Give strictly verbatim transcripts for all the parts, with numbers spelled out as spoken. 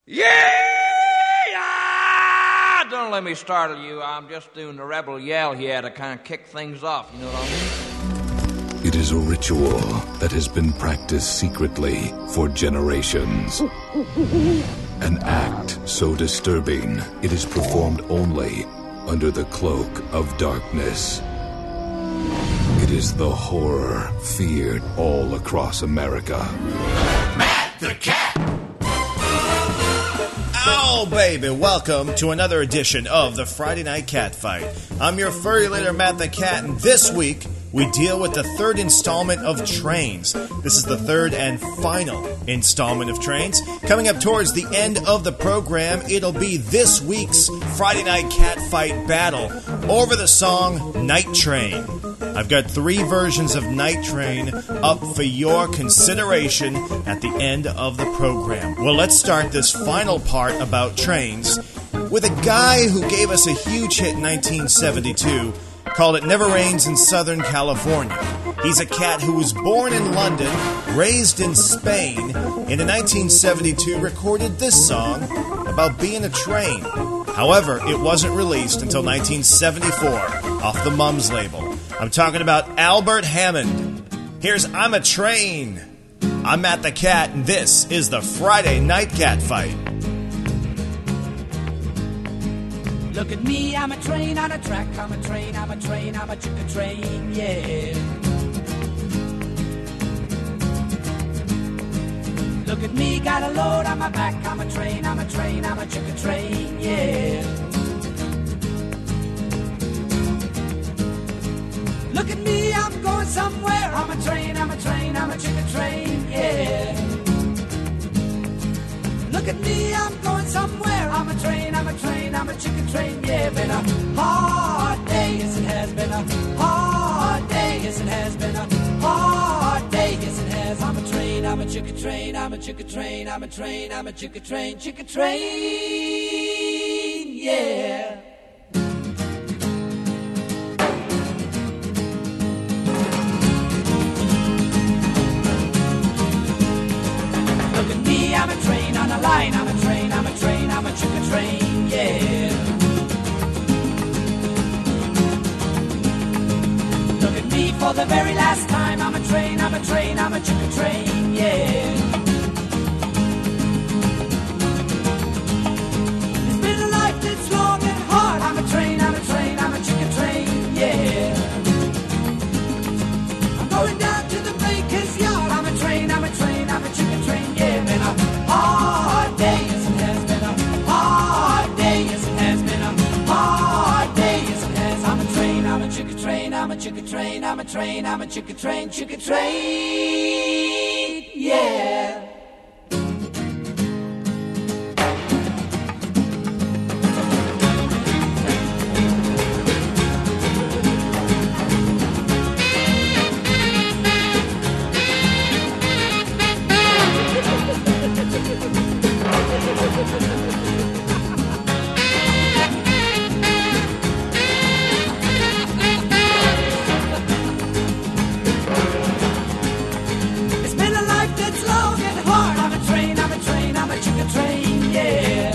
Yeah! Don't let me startle you. I'm just doing the rebel yell here to kind of kick things off, you know what I mean? It is a ritual that has been practiced secretly for generations. An act so disturbing, it is performed only under the cloak of darkness. It is the horror feared all across America. Matt the Cat! Oh, baby, welcome to another edition of the Friday Night Cat Fight. I'm your furry leader, Matt the Cat, and this week we deal with the third installment of Trains. This is the third and final installment of Trains. Coming up towards the end of the program, it'll be this week's Friday Night Cat Fight battle over the song Night Train. I've got three versions of Night Train up for your consideration at the end of the program. Well, let's start this final part about trains with a guy who gave us a huge hit in nineteen seventy-two, called It Never Rains in Southern California. He's a cat who was born in London, raised in Spain, and in nineteen seventy-two recorded this song about being a train. However, it wasn't released until nineteen seventy-four off the Mums label. I'm talking about Albert Hammond. Here's I'm a Train. I'm Matt the Cat, and this is the Friday Night Cat Fight. Look at me, I'm a train on a track, I'm a train, I'm a train, I'm a chicka train, yeah. Look at me, got a load on my back, I'm a train, I'm a train, I'm a chicka train, yeah. Look at me, I'm going somewhere, I'm a train, I'm a train, I'm a chicka train, yeah. Look at me, I'm going somewhere, I'm a train, I'm a train, I'm a chicka train, yeah. Been a hard day, yes it has been a hard day, yes it has been a hard day, yes it has. I'm a train, I'm a chicka train, I'm a chicka train, I'm a train, I'm a chicka train, chicka train, yeah. Look at me, I'm a train on a line, I'm a train, I'm a train, I'm a chicka train, yeah. Look at me for the very last time, I'm a train, I'm a train, I'm a chicka train, yeah. It's been a life that's long and hard, I'm a train, I'm a train, I'm a chicka train, yeah. I'm going down to the baker's yard, I'm a train, I'm a train, I'm a chicka train, yeah. Been a hard day, yes it has been a hard day, yes it has been a hard day, yes it has. I'm a train, I'm a chicka train, I'm a chicka train, I'm a train, I'm a chicka train, chicka train, yeah. It's been a life that's long and hard. I'm a train, I'm a train, I'm a chicka train, yeah.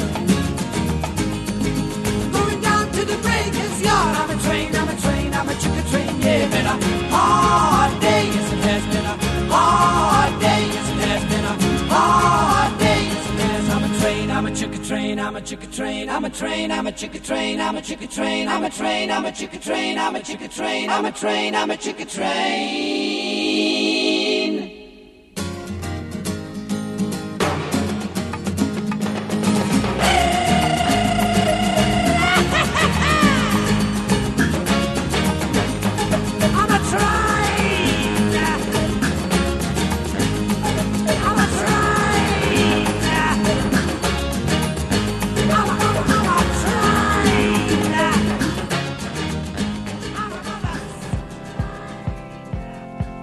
Going down to the breaker's yard. I'm a train, I'm a train, I'm a chicka train, yeah. Been a hard day, yes it has been a hard day, yes it has been a hard day, yes it has. I'm a train, I'm a chicka train, I'm a chicka train, I'm a train, I'm a chicka train, I'm a chicka train, I'm a train, I'm a chicka train, I'm a chicka train, I'm a train, I'm a chicka train. I'm a train. I'm a train. I'm a, I'm a, I'm a train. I'm a, I'm a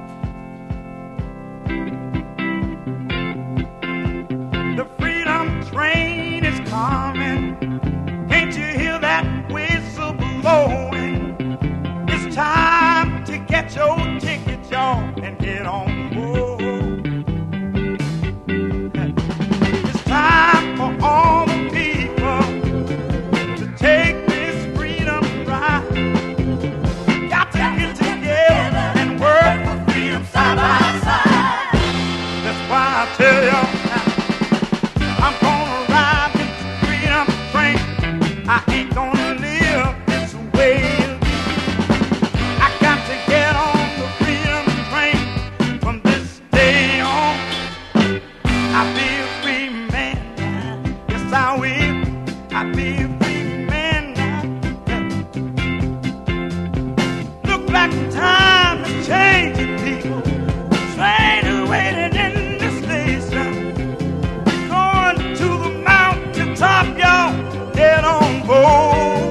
I will. I be a free man now. Look like time is changing people. Train is waiting in the station. We're going to the mountain top, y'all. Get on board.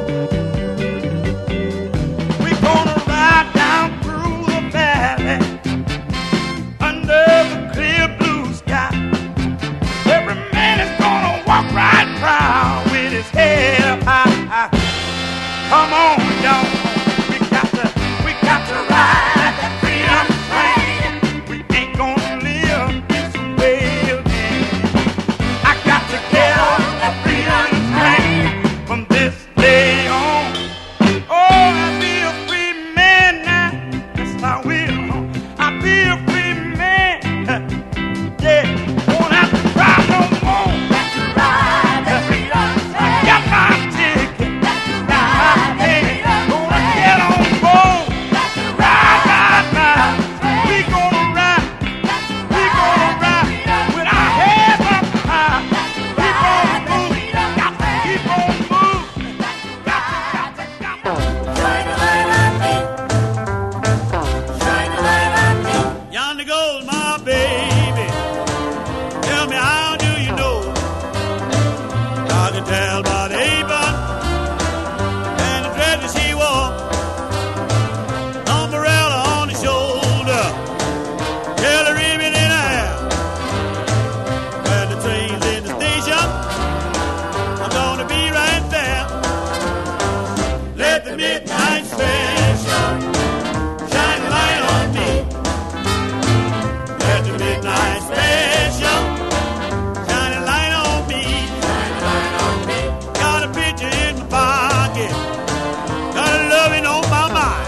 We're gonna ride down through the valley under the clear blue sky. Every man is gonna walk right proud with his head up high. Come on, y'all. We got to, we got to ride that freedom train. We ain't gonna live this way again. I got to get on that freedom train from this day on. Oh, I'll be a free man now. Yes, I will. I'll be a free man. Yeah, won't have to cry no more. Got to ride that freedom train. I got my ticket. Got to ride that freedom train. Gonna get on board. Got to ride, ride, ride. We gonna ride. We gonna ride with our heads up high. Keep on moving. Got to keep on moving. Got to, got to, got to. Shine a light on me. Shine a light on me. Yonder goes my baby. Tell me, how do you know? I can tell by the apron and the dress that she wore. Umbrella on the shoulder, yellow ribbon in her hair. When the train's in the station, I'm gonna be right there. Let the midnight special shine a light on me. Let the midnight special shine a light on me. Shine a light on me. Got a picture in my pocket, got a loving on my mind.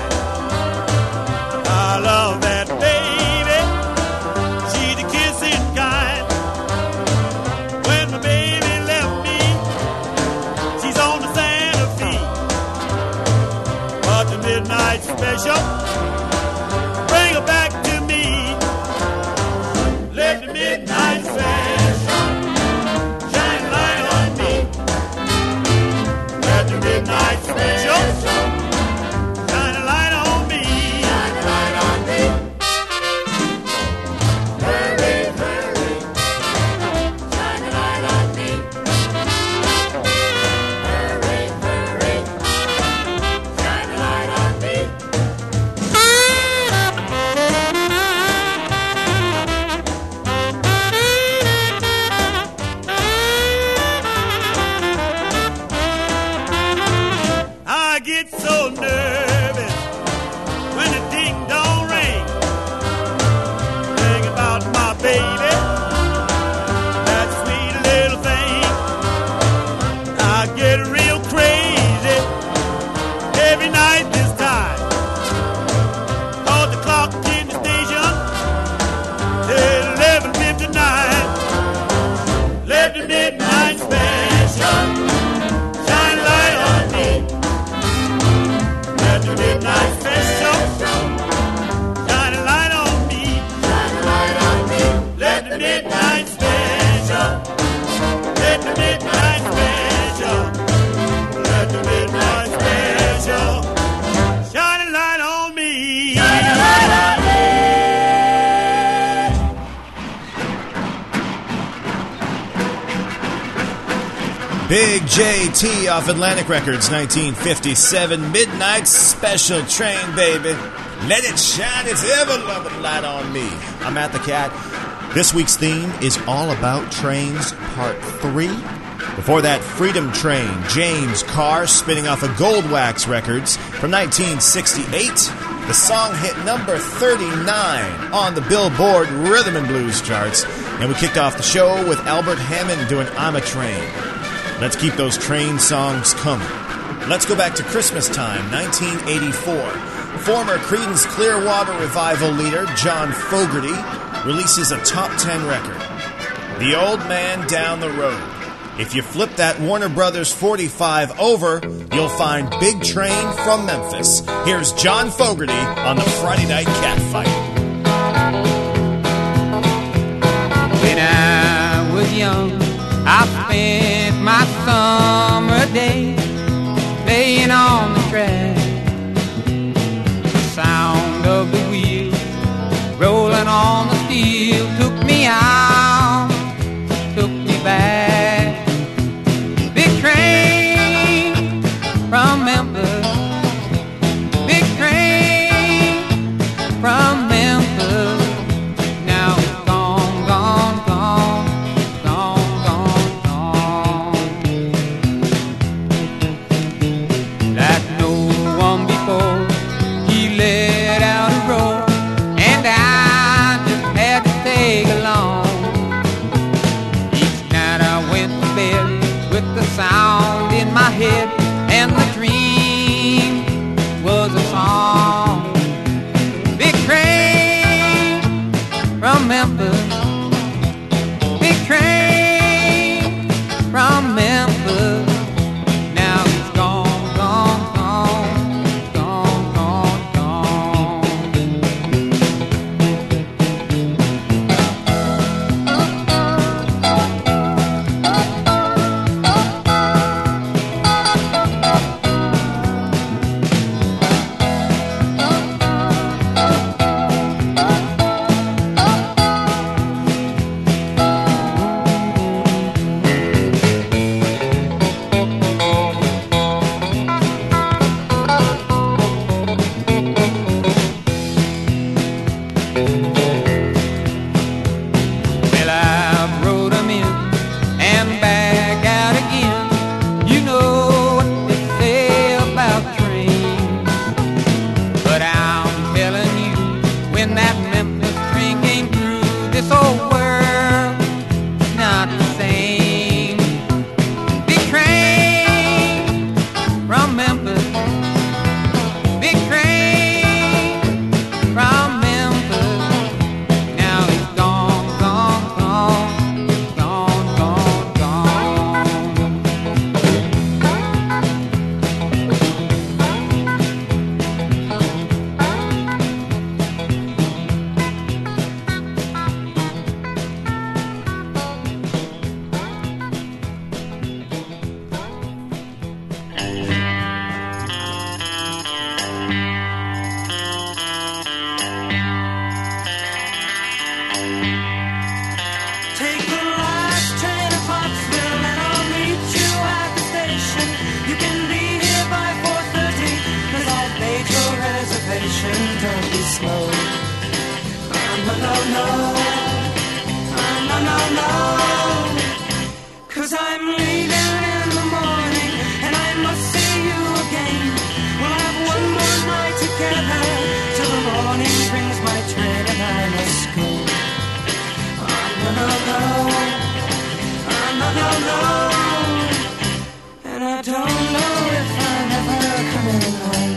I love that baby, she's the kissing kind. When my baby left me, she's on the Santa Fe. But the midnight special, bring her back to me. Let the midnight special shine a light on me. Let the midnight special shine a light on me. Shine a light on me. Hurry, hurry. Shine a light on me. Hurry, hurry. Shine a light on me. I get so nervous when the ding dong ring. Think about my baby, that sweet little thing. I get real crazy every night this time. Cause the clock in the station is eleven fifty-nine. Let the midnight special shine a light on me. Let the midnight special shine a light on me. Shine a light on me. Let the midnight special. Let the midnight special. Let the midnight special shine a light on me. Shine a light on me. Big J T off Atlantic Records, nineteen fifty-seven. Midnight Special Train, baby. Let it shine its ever-loving light on me. I'm Matt the Cat. This week's theme is all about trains, part three. Before that, Freedom Train, James Carr, spinning off of Goldwax Records from nineteen sixty-eight. The song hit number thirty-nine on the Billboard Rhythm and Blues charts. And we kicked off the show with Albert Hammond doing I'm a Train. Let's keep those train songs coming. Let's go back to Christmas time, nineteen eighty-four. Former Creedence Clearwater Revival leader John Fogerty releases a top ten record, The Old Man Down the Road. If you flip that Warner Brothers forty-five over, you'll find Big Train from Memphis. Here's John Fogerty on the Friday Night Catfight. When I was young, I spent my sound in my head, and the dream was a song. Big train from Memphis, big train from Memphis. Now he's gone, gone, gone, gone, gone, gone. Well, I rode 'em in and back out again. You know what they say about trains, but I'm telling you, when that Memphis train came through, this old world is not the same. Big train from Memphis, big train from Memphis. Now he's gone, gone, gone, gone, gone, gone. Take the last train to Pottsville and I'll meet you at the station. You can be here by four thirty, cause I've made your reservation. Don't be slow. Oh, no, no, no. Oh, no, no, no. Cause I'm leaving in the morning and I must see you again. We'll have one more night together till the morning brings my train and I must go. No, no, no, oh, no, no, no, and I don't know if I'm ever coming home.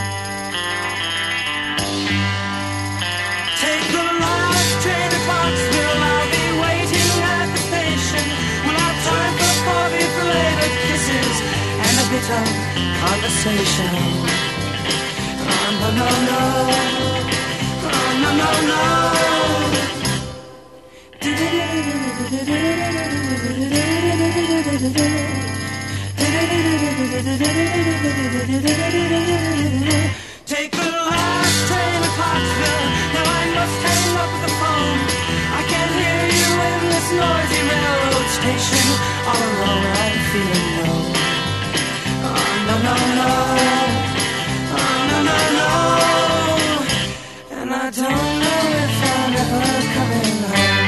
Take the last train to Pottsville, I'll be waiting at the station. We'll have time for forty flavored kisses and a bit of conversation. Oh, no, no, no, oh, no, no, no. Take the last train to Pottsville. Now I must hang up the phone. I can't hear you in this noisy railroad station. All alone I'm feeling low. Oh, no, no, no. Oh, no, no, no. And I don't know if I'm ever coming home.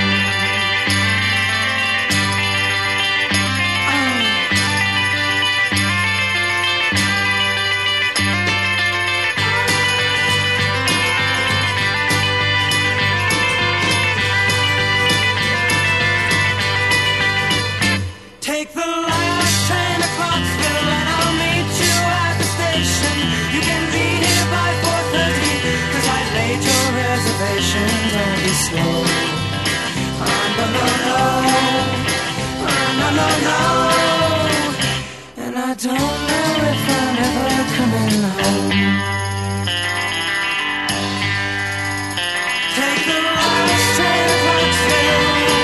Take the last train to Clarksville and I'll meet you at the station. You can be here by four thirty, cause I laid your reservation. Don't be slow. Oh, no, no, no. Oh, no, no, no. And I don't know if I'm ever coming home. Take the last train to Clarksville.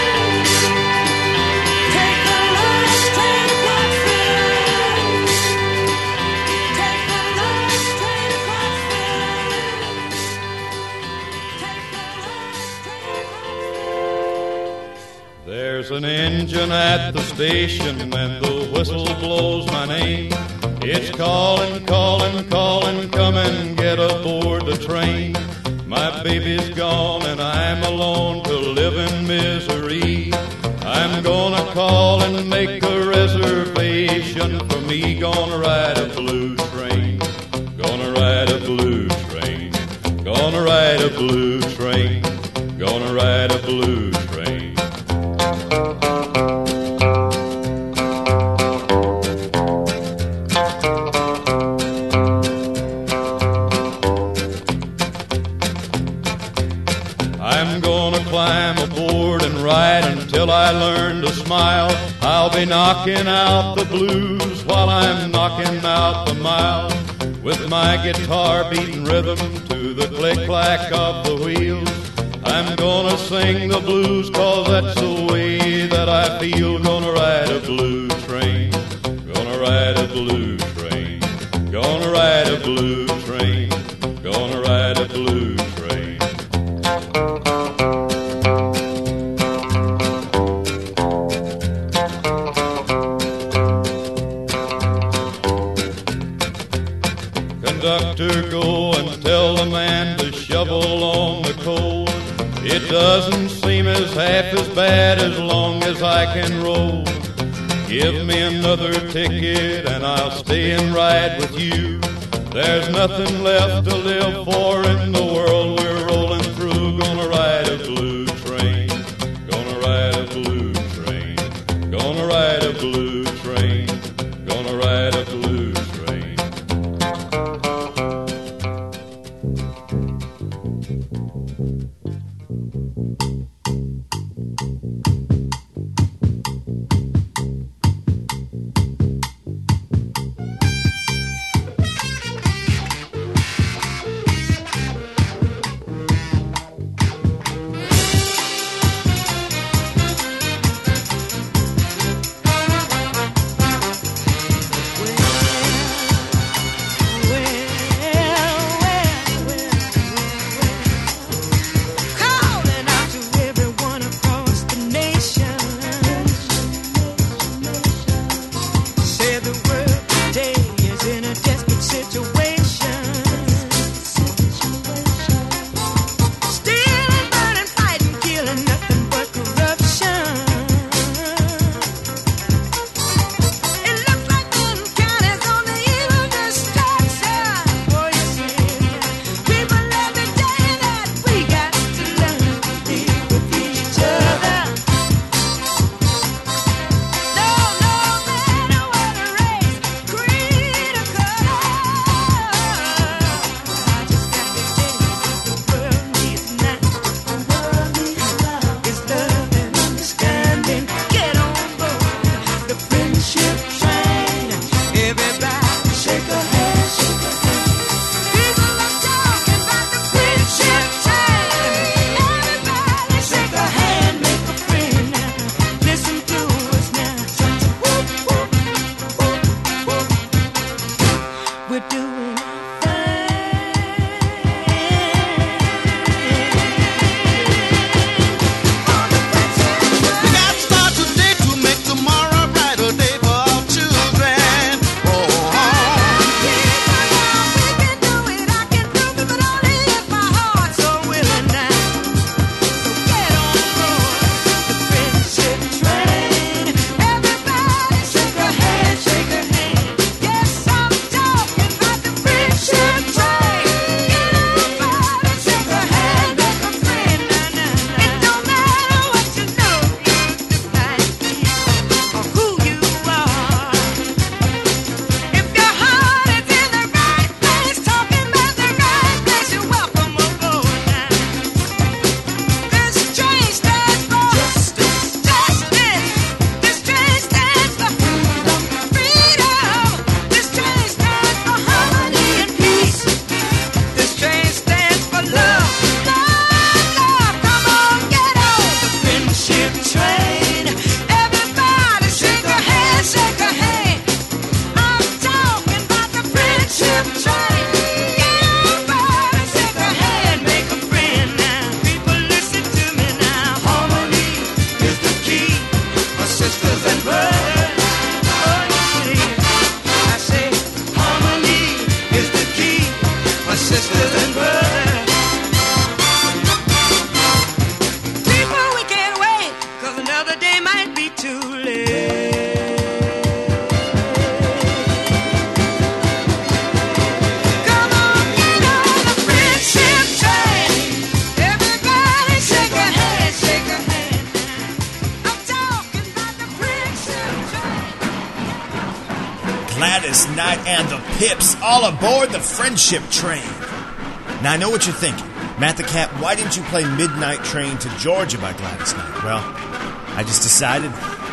There's an engine at the station and the whistle blows my name. It's calling, calling, calling, come and get aboard the train. My baby's gone and I'm alone to live in misery. I'm gonna call and make a reservation for me. Gonna ride a blue train, gonna ride a blue train, gonna ride a blue train, gonna ride a blue train. smile. I'll be knocking out the blues while I'm knocking out the mile. With my guitar beating rhythm to the click-clack of the wheels. I'm gonna sing the blues 'cause that's the way that I feel. Gonna ride a blue train, gonna ride a blue train, gonna ride a blue train, gonna ride a blue train. Conductor, go and tell the man to shovel on the coal. It doesn't seem as half as bad as long as I can roll. Give me another ticket and I'll stay and ride with you. There's nothing left to live for in the world we're rolling through. Gonna ride a blue train, gonna ride a blue train, gonna ride a blue train, gonna ride a blue train. Gladys Knight and the Pips all aboard the Friendship Train. Now, I know what you're thinking. Matt the Cat, why didn't you play Midnight Train to Georgia by Gladys Knight? Well, I just decided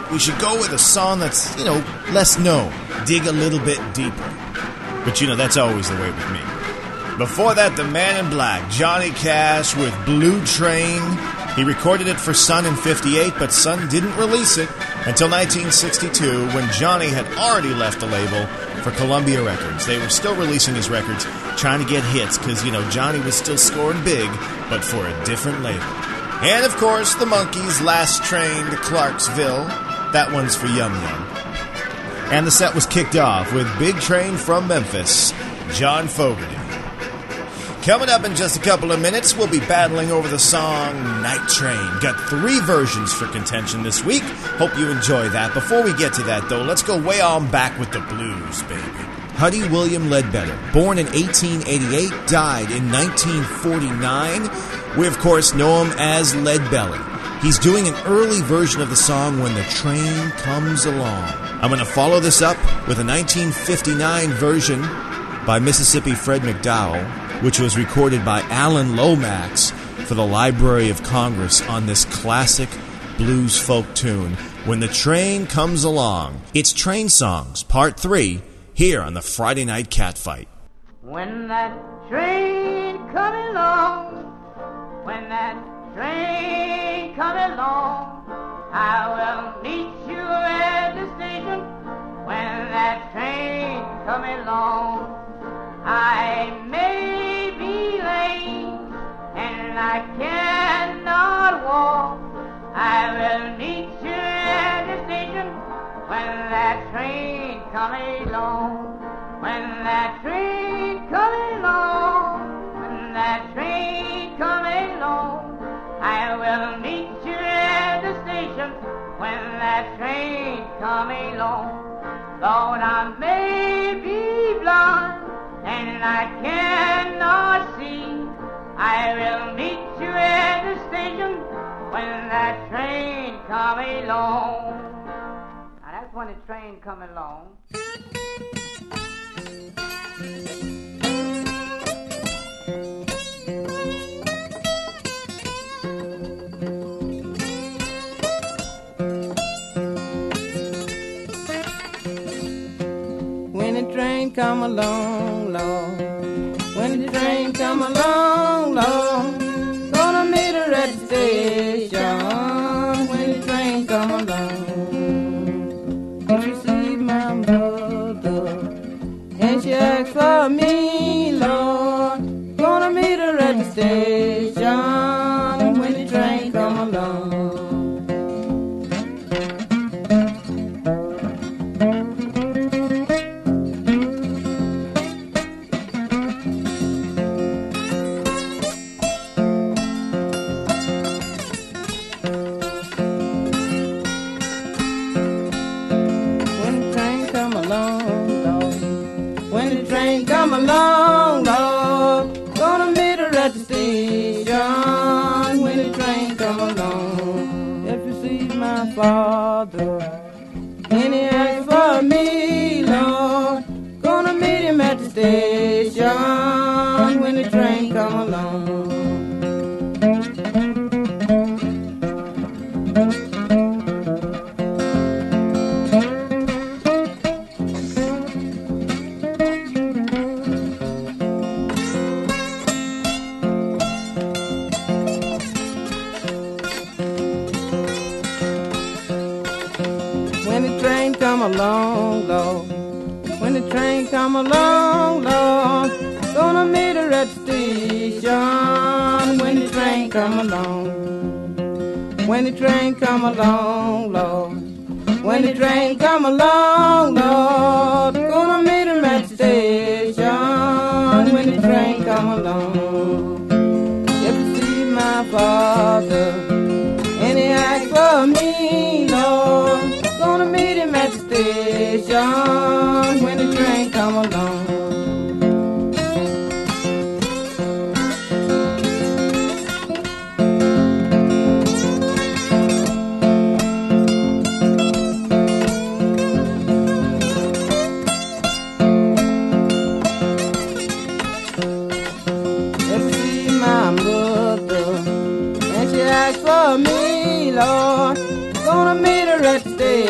we should go with a song that's, you know, less known. Dig a little bit deeper. But, you know, that's always the way with me. Before that, the Man in Black, Johnny Cash with Blue Train. He recorded it for Sun in fifty-eight, but Sun didn't release it until nineteen sixty-two, when Johnny had already left the label for Columbia Records. They were still releasing his records, trying to get hits, because, you know, Johnny was still scoring big, but for a different label. And, of course, the Monkees' Last Train to Clarksville. That one's for Yum Yum. And the set was kicked off with Big Train from Memphis, John Fogerty. Coming up in just a couple of minutes, we'll be battling over the song Night Train. Got three versions for contention this week. Hope you enjoy that. Before we get to that, though, let's go way on back with the blues, baby. Huddie William Ledbetter, born in eighteen eighty-eight, died in nineteen forty-nine. We, of course, know him as Lead Belly. He's doing an early version of the song When the Train Comes Along. I'm going to follow this up with a nineteen fifty-nine version by Mississippi Fred McDowell, which was recorded by Alan Lomax for the Library of Congress on this classic blues folk tune, When the Train Comes Along. It's Train Songs, Part three, here on the Friday Night Catfight. When that train come along, when that train come along, I will meet you at the station. When that train come along, I may be late and I cannot walk. I will meet you at the station when that train come along. When that train come along, when that train come along, I will meet you at the station when that train come along. Lord, I may be blind and I cannot see. I will meet you at the station when that train come along. Now that's when the train come along. When the train come along, Lord, when the train come along, Lord, gonna meet her at the station. When the train come along, I receive my mother, and she asks for me, Lord, gonna meet her at the station. When the train come along. Come along, Lord, gonna meet her at the station. When the train come along, if you see my father, and he asks for me, Lord, gonna meet him at the station. When the train come along. Along, Lord, when the train come along, Lord, gonna meet her at the station. When the train come along, when the train come along, Lord, when the train come along, Lord, gonna meet her at the station. When the train come along, if you see my father, and he asks for me, Lord, gonna meet him at the station when the train come along. If you see my mother and she asks for me, Lord, gonna meet her at the station.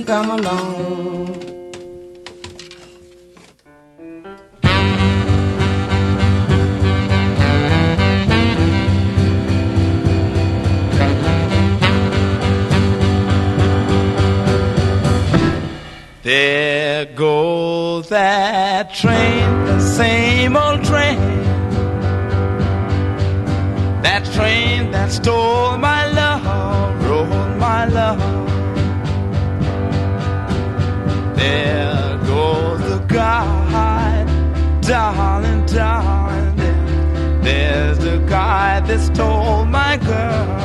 train come along. There goes that train, the same old train, that train that stole my love, rolled my love. There goes the guy, darling, darling, there, there's the guy that stole my girl.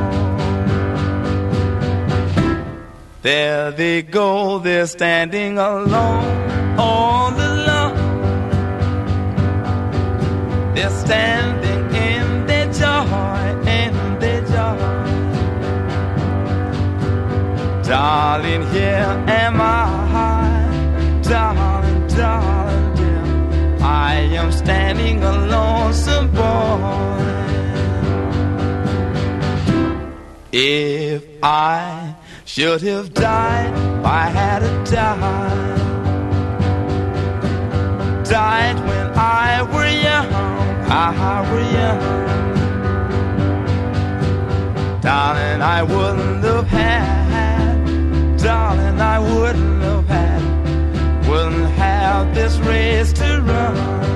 There they go, they're standing alone, all alone. They're standing in their joy, in their joy. Darling, here am I, darling, darling, dear. I am standing a lonesome boy. If I should have died, I had to die. Died when I were young, I were young. Darling, I wouldn't have had, darling, I wouldn't have had, wouldn't have this race to run.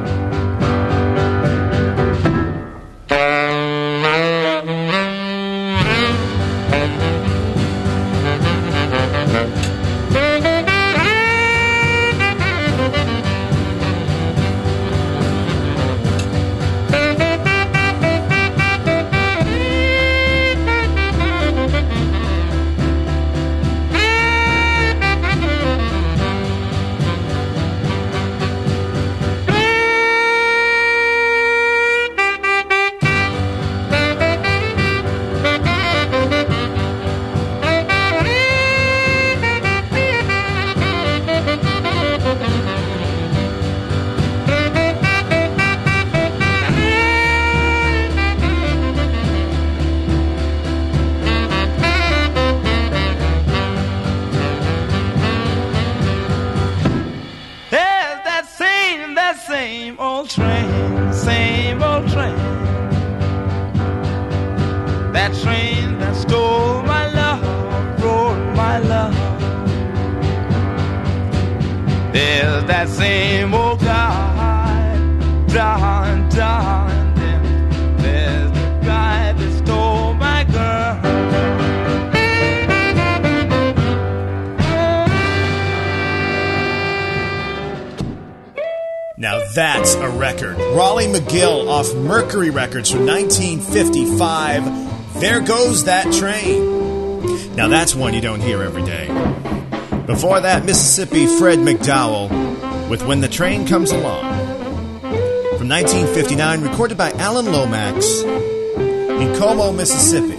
That's a record. Raleigh McGill off Mercury Records from nineteen fifty-five. There Goes That Train. Now that's one you don't hear every day. Before that, Mississippi Fred McDowell with When the Train Comes Along. From nineteen fifty-nine, recorded by Alan Lomax in Como, Mississippi.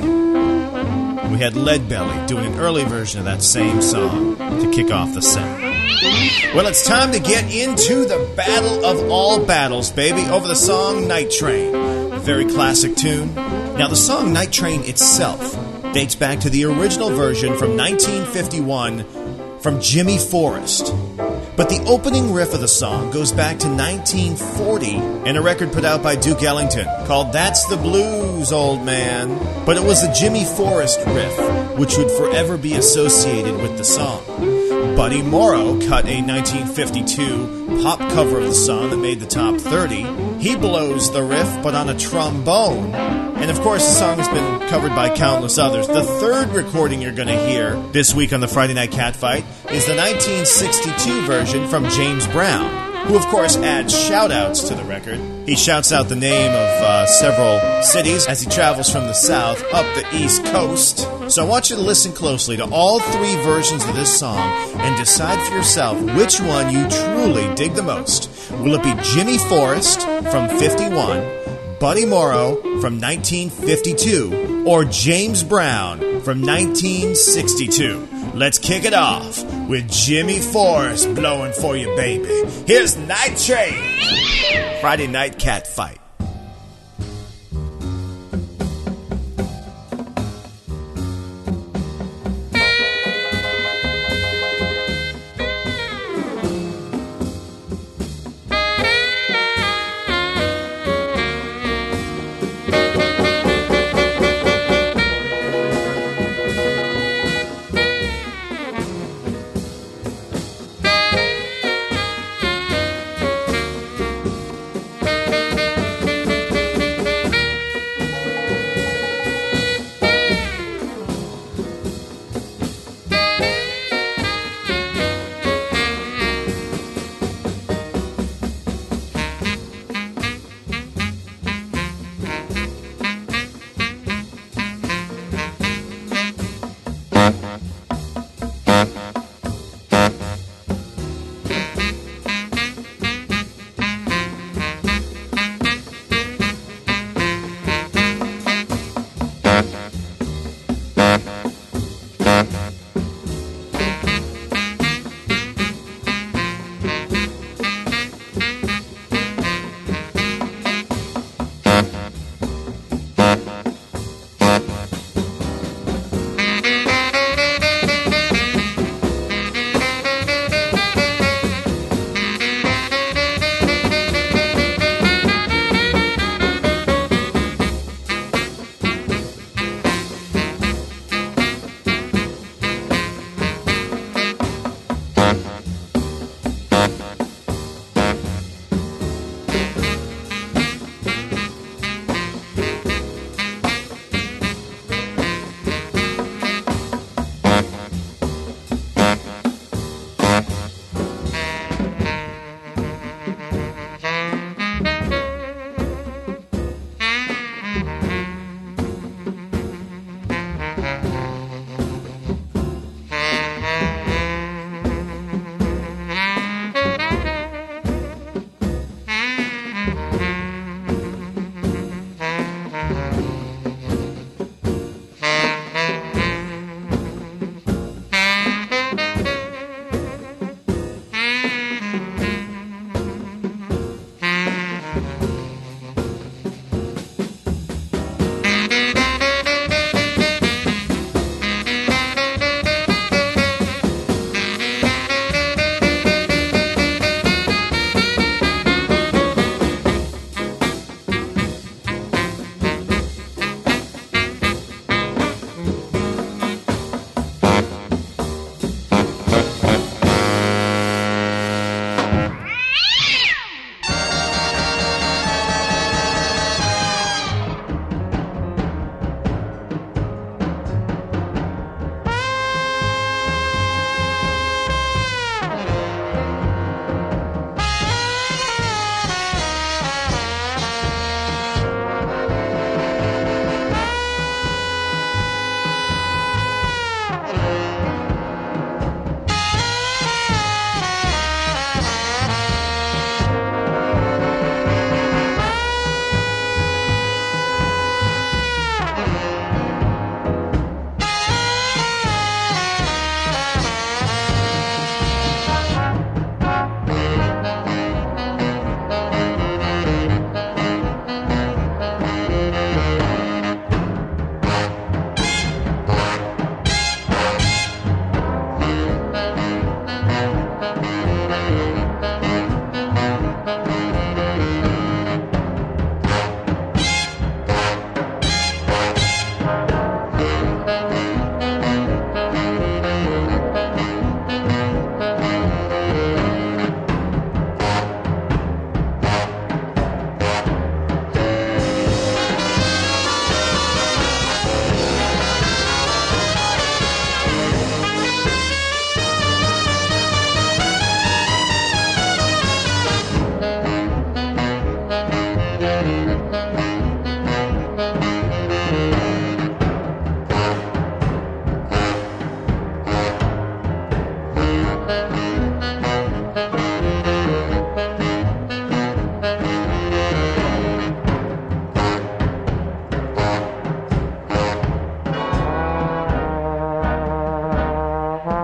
We had Leadbelly doing an early version of that same song to kick off the set. Well, it's time to get into the battle of all battles, baby, over the song Night Train. A very classic tune. Now, the song Night Train itself dates back to the original version from nineteen fifty-one from Jimmy Forrest. But the opening riff of the song goes back to nineteen forty in a record put out by Duke Ellington called That's the Blues, Old Man. But it was the Jimmy Forrest riff which would forever be associated with the song. Buddy Morrow cut a nineteen fifty-two pop cover of the song that made the top thirty. He blows the riff, but on a trombone. And of course, the song has been covered by countless others. The third recording you're going to hear this week on the Friday Night Catfight is the nineteen sixty-two version from James Brown, who of course adds shout-outs to the record. He shouts out the name of uh, several cities as he travels from the south up the east coast. So I want you to listen closely to all three versions of this song and decide for yourself which one you truly dig the most. Will it be Jimmy Forrest from fifty-one, Buddy Morrow from nineteen fifty-two, or James Brown from nineteen sixty-two? Let's kick it off with Jimmy Forrest blowing for you, baby. Here's Night Train, Friday Night Catfight.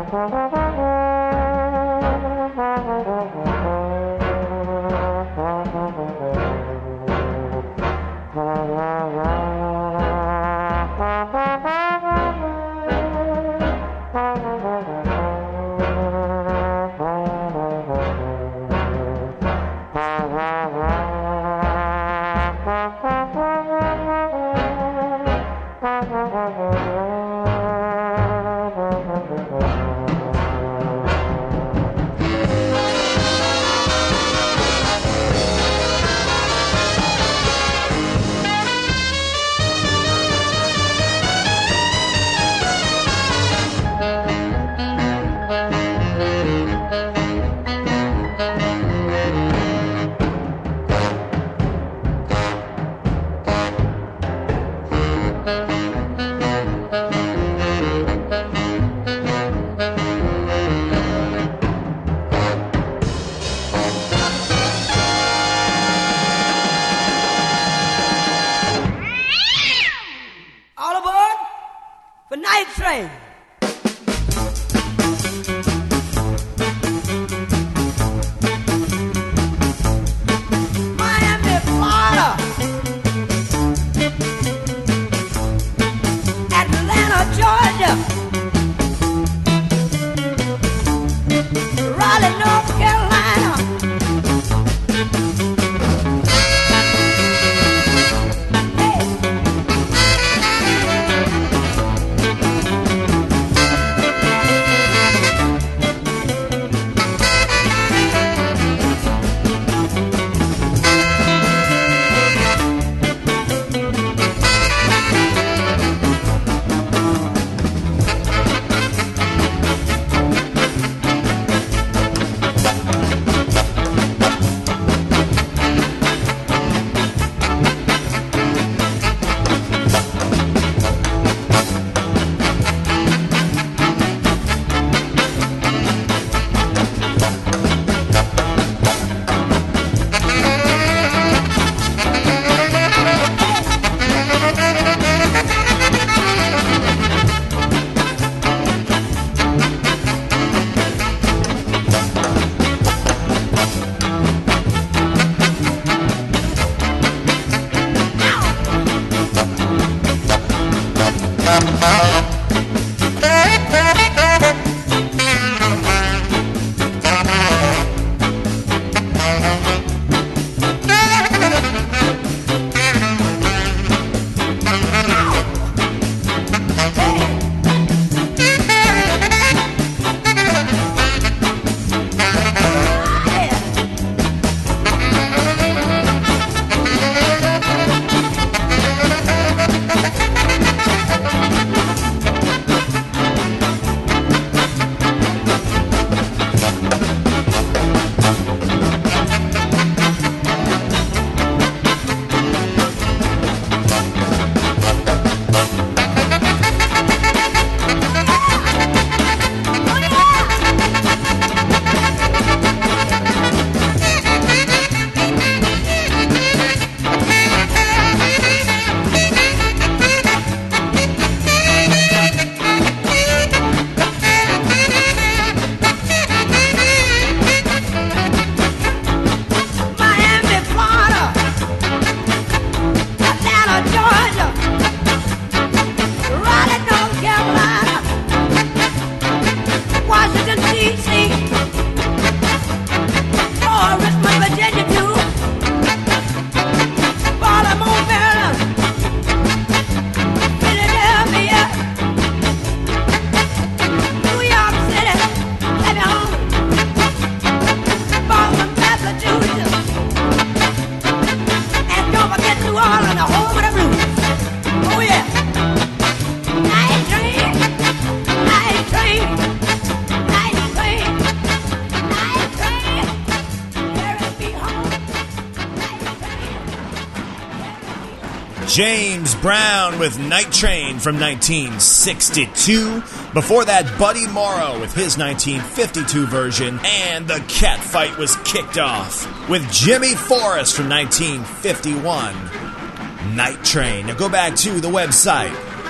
James Brown with Night Train from nineteen sixty-two. Before that, Buddy Morrow with his nineteen fifty-two version. And the cat fight was kicked off with Jimmy Forrest from nineteen fifty-one. Night Train. Now go back to the website,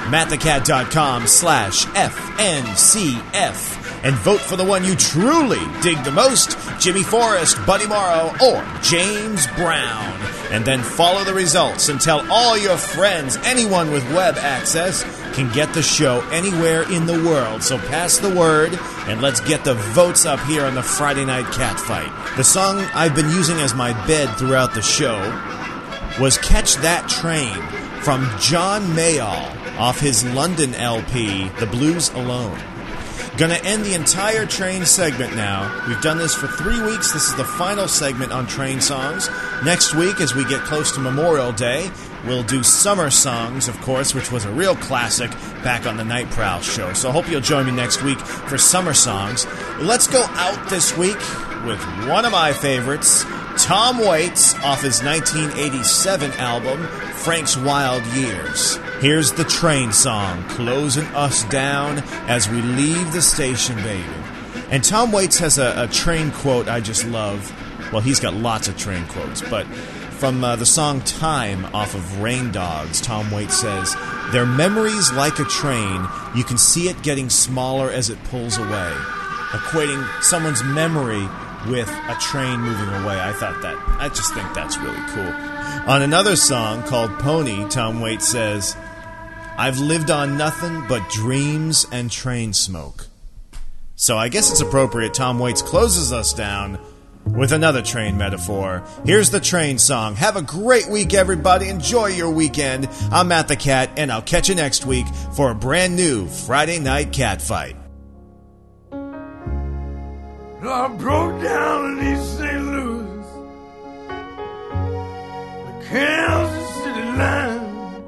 mattthecat.com slash FNCF. And vote for the one you truly dig the most, Jimmy Forrest, Buddy Morrow, or James Brown. And then follow the results and tell all your friends, anyone with web access, can get the show anywhere in the world. So pass the word, and let's get the votes up here on the Friday Night Catfight. The song I've been using as my bed throughout the show was Catch That Train from John Mayall off his London L P, The Blues Alone. Gonna end the entire Train segment now. We've done this for three weeks. This is the final segment on Train songs. Next week, as we get close to Memorial Day, we'll do Summer Songs, of course, which was a real classic back on the Night Prowl show. So I hope you'll join me next week for Summer Songs. Let's go out this week with one of my favorites, Tom Waits, off his nineteen eighty-seven album, Frank's Wild Years. Here's the Train song, closing us down as we leave the station, baby. And Tom Waits has a, a train quote I just love. Well, he's got lots of train quotes, but from uh, the song Time off of Rain Dogs, Tom Waits says, "Their memories like a train, you can see it getting smaller as it pulls away." Equating someone's memory with a train moving away. I thought that, I just think that's really cool. On another song called Pony, Tom Waits says, "I've lived on nothing but dreams and train smoke." So I guess it's appropriate Tom Waits closes us down with another train metaphor. Here's the Train song. Have a great week, everybody. Enjoy your weekend. I'm Matt the Cat, and I'll catch you next week for a brand new Friday Night Catfight. I broke down in East Saint Louis, the Kansas City line,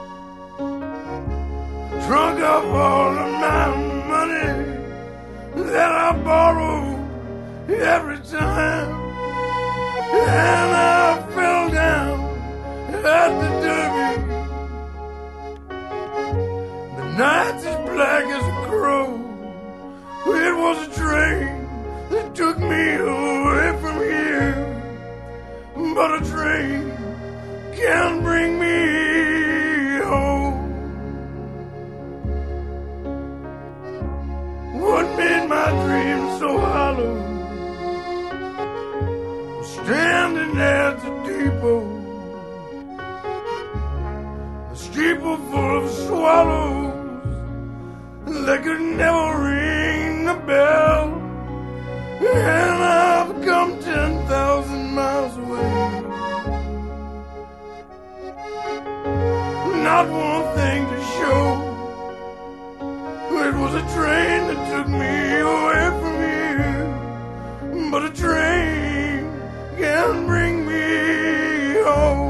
drunk up all of my money that I borrowed every time, and I fell down at the Derby. The night's as black as a crow. It was a train that took me away from here, but a train can't bring me home. What made my dreams so hollow? Standing at the depot, a steeple full of swallows that could never ring the bell. And I've come ten thousand miles away. Not one thing to show. It was a train that took me away from here, but a train can't bring me home.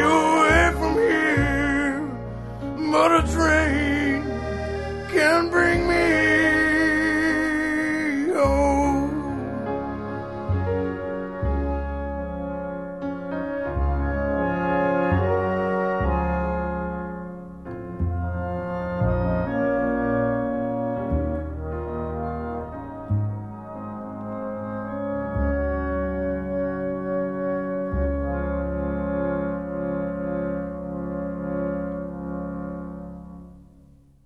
But a train can bring